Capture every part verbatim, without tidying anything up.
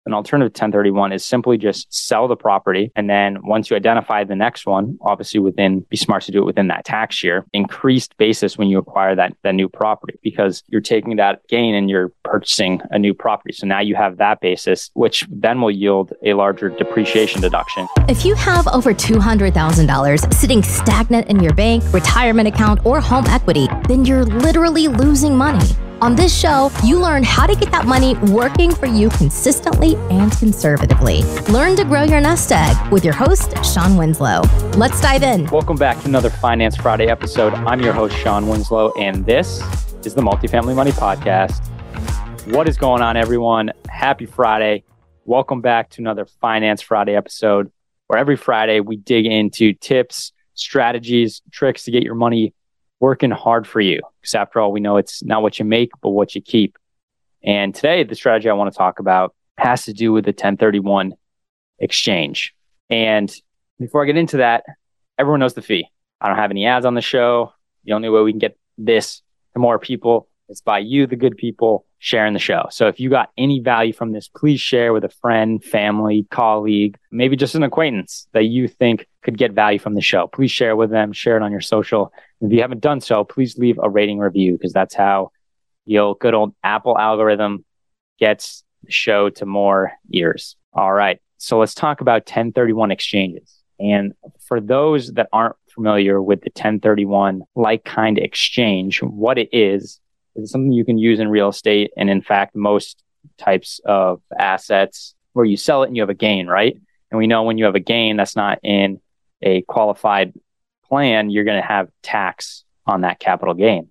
An alternative ten thirty-one is simply just sell the property. And then once you identify the next one, obviously within, be smart to do it within that tax year, increased basis when you acquire that, that new property, because you're taking that gain and you're purchasing a new property. So now you have that basis, which then will yield a larger depreciation deduction. If you have over two hundred thousand dollars sitting stagnant in your bank, retirement account, or home equity, then you're literally losing money. On this show, you learn how to get that money working for you consistently and conservatively. Learn to grow your nest egg with your host, Sean Winslow. Let's dive in. Welcome back to another Finance Friday episode. I'm your host, Sean Winslow, and this is the Multifamily Money Podcast. What is going on, everyone? Happy Friday. Welcome back to another Finance Friday episode, where every Friday we dig into tips, strategies, tricks to get your money working hard for you. Because after all, we know it's not what you make, but what you keep. And today, the strategy I want to talk about has to do with the ten thirty-one exchange. And before I get into that, everyone knows the fee. I don't have any ads on the show. The only way we can get this to more people is by you, the good people, sharing the show. So if you got any value from this, please share with a friend, family, colleague, maybe just an acquaintance that you think could get value from the show. Please share with them, share it on your social. If you haven't done so, please leave a rating review, because that's how the old good old Apple algorithm gets the show to more ears. All right. So let's talk about ten thirty-one exchanges. And for those that aren't familiar with the ten thirty-one like-kind exchange, what it is, is something you can use in real estate. And in fact, most types of assets where you sell it and you have a gain, right? And we know when you have a gain that's not in a qualified plan, you're going to have tax on that capital gain.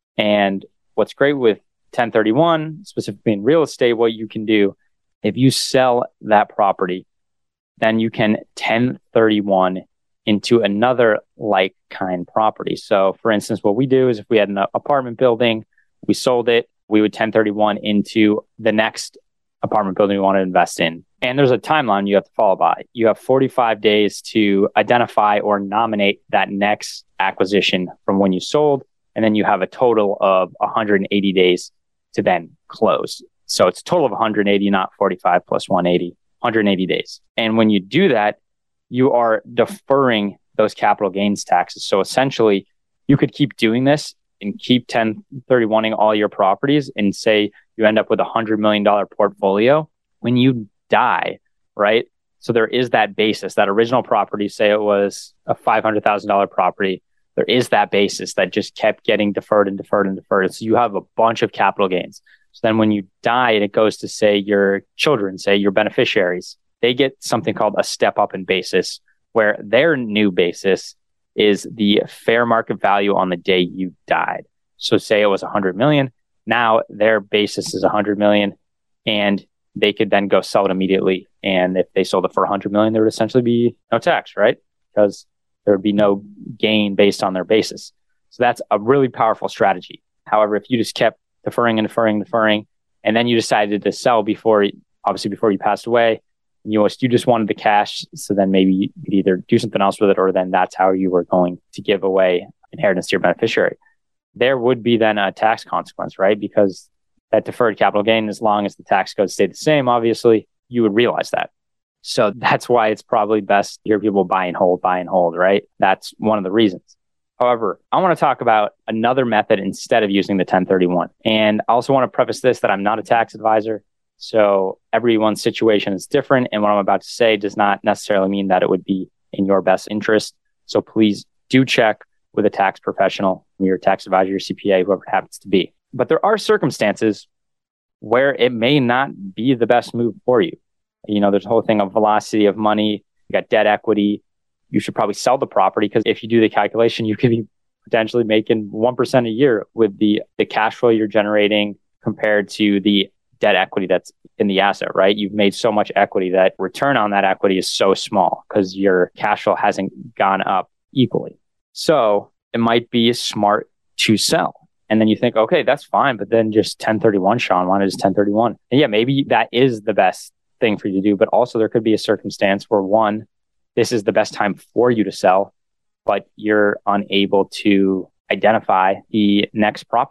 And what's great with ten thirty-one, specifically in real estate, what you can do, if you sell that property, then you can ten thirty-one into another like-kind property. So for instance, what we do is if we had an apartment building, we sold it, we would ten thirty-one into the next apartment building we want to invest in. And there's a timeline you have to follow by. You have forty-five days to identify or nominate that next acquisition from when you sold. And then you have a total of one hundred eighty days to then close. So it's a total of one hundred eighty, not forty-five plus one hundred eighty, one hundred eighty days. And when you do that, you are deferring those capital gains taxes. So essentially, you could keep doing this and keep ten thirty-one-ing all your properties, and say you end up with a one hundred million dollars portfolio. When you die, right? So there is that basis, that original property, say it was a five hundred thousand dollars property. There is that basis that just kept getting deferred and deferred and deferred. So you have a bunch of capital gains. So then when you die and it goes to, say, your children, say your beneficiaries, they get something called a step up in basis, where their new basis is the fair market value on the day you died. So say it was one hundred million. Now their basis is one hundred million, and they could then go sell it immediately. And if they sold it for one hundred million, there would essentially be no tax, right? Because there would be no gain based on their basis. So that's a really powerful strategy. However, if you just kept deferring and deferring, and deferring, and then you decided to sell before, obviously before you passed away, you you just wanted the cash, so then maybe you could either do something else with it, or then that's how you were going to give away inheritance to your beneficiary. There would be then a tax consequence, right? Because that deferred capital gain, as long as the tax code stayed the same, obviously, you would realize that. So that's why it's probably best to hear people buy and hold, buy and hold, right? That's one of the reasons. However, I want to talk about another method instead of using the ten thirty-one. And I also want to preface this that I'm not a tax advisor. So everyone's situation is different. And what I'm about to say does not necessarily mean that it would be in your best interest. So please do check with a tax professional, your tax advisor, your C P A, whoever it happens to be. But there are circumstances where it may not be the best move for you. You know, there's a whole thing of velocity of money. You got debt equity. You should probably sell the property, because if you do the calculation, you could be potentially making one percent a year with the, the cash flow you're generating compared to the debt equity that's in the asset, right? You've made so much equity that return on that equity is so small because your cash flow hasn't gone up equally. So it might be smart to sell. And then you think, okay, that's fine, but then just ten thirty-one, Sean, why not just ten thirty-one? And yeah, maybe that is the best thing for you to do, but also there could be a circumstance where, one, this is the best time for you to sell, but you're unable to identify the next property.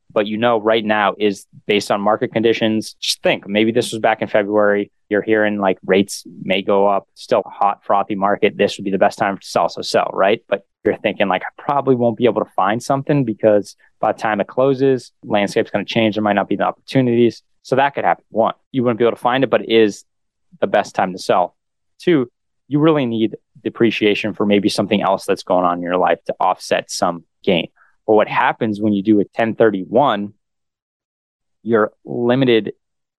but you know right now is based on market conditions. Just think, maybe this was back in February. You're hearing like rates may go up, still a hot, frothy market. This would be the best time to sell, so sell, right? But you're thinking like, I probably won't be able to find something because by the time it closes, landscape's going to change. There might not be the opportunities. So that could happen. One, you wouldn't be able to find it, but it is the best time to sell. Two, you really need depreciation for maybe something else that's going on in your life to offset some gain. But what happens when you do a ten thirty-one, you're limited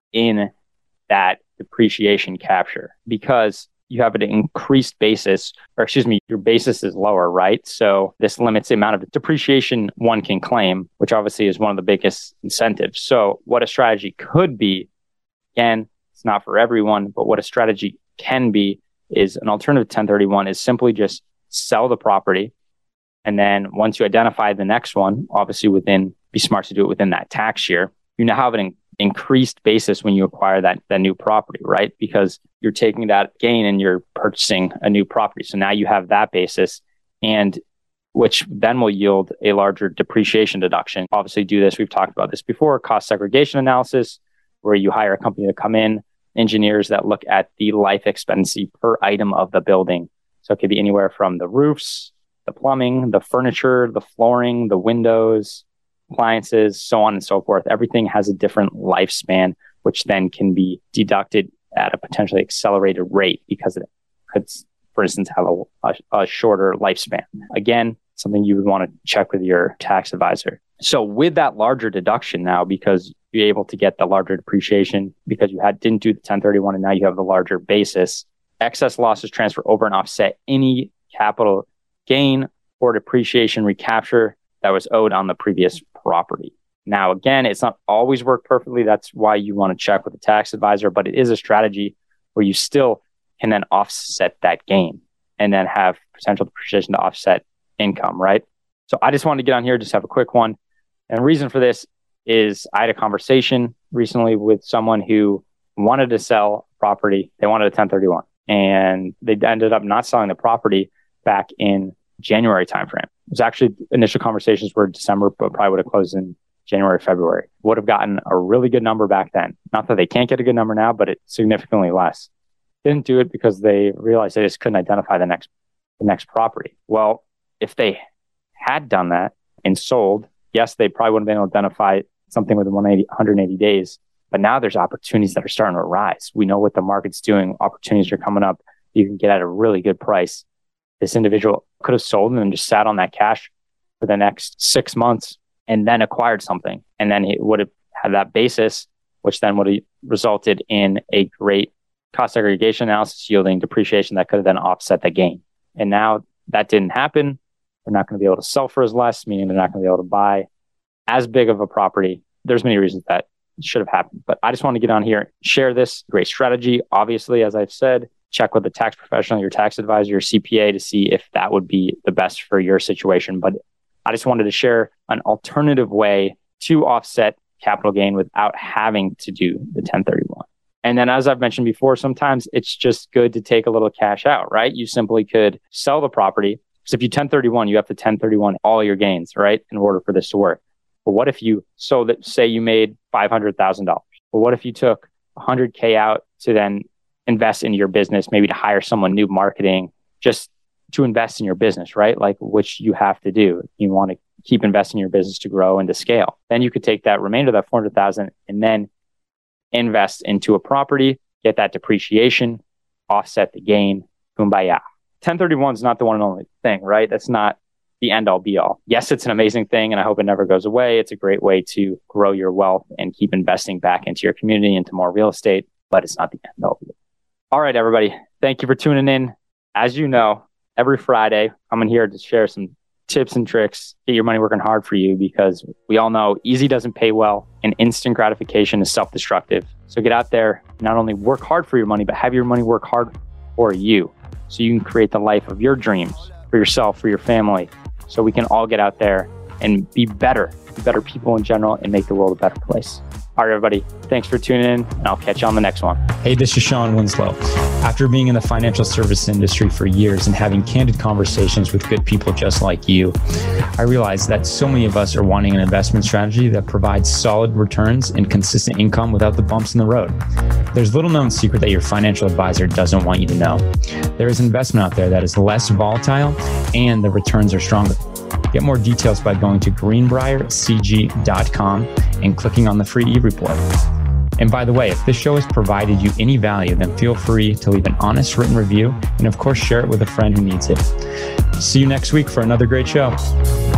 in that depreciation capture because you have an increased basis, or excuse me, your basis is lower, right? So this limits the amount of depreciation one can claim, which obviously is one of the biggest incentives. So what a strategy could be, again, it's not for everyone, but what a strategy can be is an alternative ten thirty-one is simply just sell the property. And then once you identify the next one, obviously within, be smart to do it within that tax year, you now have an in- increased basis when you acquire that, that new property, right? Because you're taking that gain and you're purchasing a new property. So now you have that basis, and which then will yield a larger depreciation deduction. Obviously do this, we've talked about this before, cost segregation analysis, where you hire a company to come in, engineers that look at the life expectancy per item of the building. So it could be anywhere from the roofs, the plumbing, the furniture, the flooring, the windows, appliances, so on and so forth. Everything has a different lifespan, which then can be deducted at a potentially accelerated rate because it could, for instance, have a, a, a shorter lifespan. Again, something you would want to check with your tax advisor. So with that larger deduction now, because you're able to get the larger depreciation because you had didn't do the ten thirty-one and now you have the larger basis, excess losses transfer over and offset any capital gain or depreciation recapture that was owed on the previous property. Now, again, it's not always worked perfectly. That's why you want to check with a tax advisor, but it is a strategy where you still can then offset that gain and then have potential depreciation to offset income, right? So I just wanted to get on here, just have a quick one. And the reason for this is I had a conversation recently with someone who wanted to sell property. They wanted a ten thirty-one, and they ended up not selling the property back in January timeframe. It was actually initial conversations were December, but probably would have closed in January, February. Would have gotten a really good number back then. Not that they can't get a good number now, but it's significantly less. Didn't do it because they realized they just couldn't identify the next the next property. Well, if they had done that and sold, yes, they probably would have been able to identify something within one hundred eighty days. But now there's opportunities that are starting to arise. We know what the market's doing. Opportunities are coming up. You can get at a really good price. This individual could have sold and just sat on that cash for the next six months and then acquired something. And then he would have had that basis, which then would have resulted in a great cost segregation analysis yielding depreciation that could have then offset the gain. And now that didn't happen. They're not going to be able to sell for as less, meaning they're not going to be able to buy as big of a property. There's many reasons that should have happened. But I just want to get on here, share this great strategy. Obviously, as I've said, check with the tax professional, your tax advisor, your C P A to see if that would be the best for your situation. But I just wanted to share an alternative way to offset capital gain without having to do the ten thirty-one. And then, as I've mentioned before, sometimes it's just good to take a little cash out, right? You simply could sell the property. So if you ten thirty-one, you have to ten thirty-one all your gains, right? In order for this to work. But what if you sold it, say you made five hundred thousand dollars? Well, what if you took one hundred K out to then invest in your business, maybe to hire someone new, marketing, just to invest in your business, right? Like, which you have to do. You want to keep investing in your business to grow and to scale. Then you could take that remainder, that four hundred thousand, and then invest into a property, get that depreciation, offset the gain, kumbaya. ten thirty-one is not the one and only thing, right? That's not the end all be all. Yes, it's an amazing thing, and I hope it never goes away. It's a great way to grow your wealth and keep investing back into your community, into more real estate, but it's not the end all be all. All right, everybody. Thank you for tuning in. As you know, every Friday, I'm in here to share some tips and tricks, get your money working hard for you, because we all know easy doesn't pay well and instant gratification is self-destructive. So get out there, not only work hard for your money, but have your money work hard for you so you can create the life of your dreams for yourself, for your family, so we can all get out there and be better, be better people in general and make the world a better place. All right, everybody. Thanks for tuning in, and I'll catch you on the next one. Hey, this is Sean Winslow. After being in the financial service industry for years and having candid conversations with good people just like you, I realized that so many of us are wanting an investment strategy that provides solid returns and consistent income without the bumps in the road. There's little known secret that your financial advisor doesn't want you to know. There is an investment out there that is less volatile and the returns are stronger. Get more details by going to greenbrier c g dot com and clicking on the free e-report. And by the way, if this show has provided you any value, then feel free to leave an honest written review and of course share it with a friend who needs it. See you next week for another great show.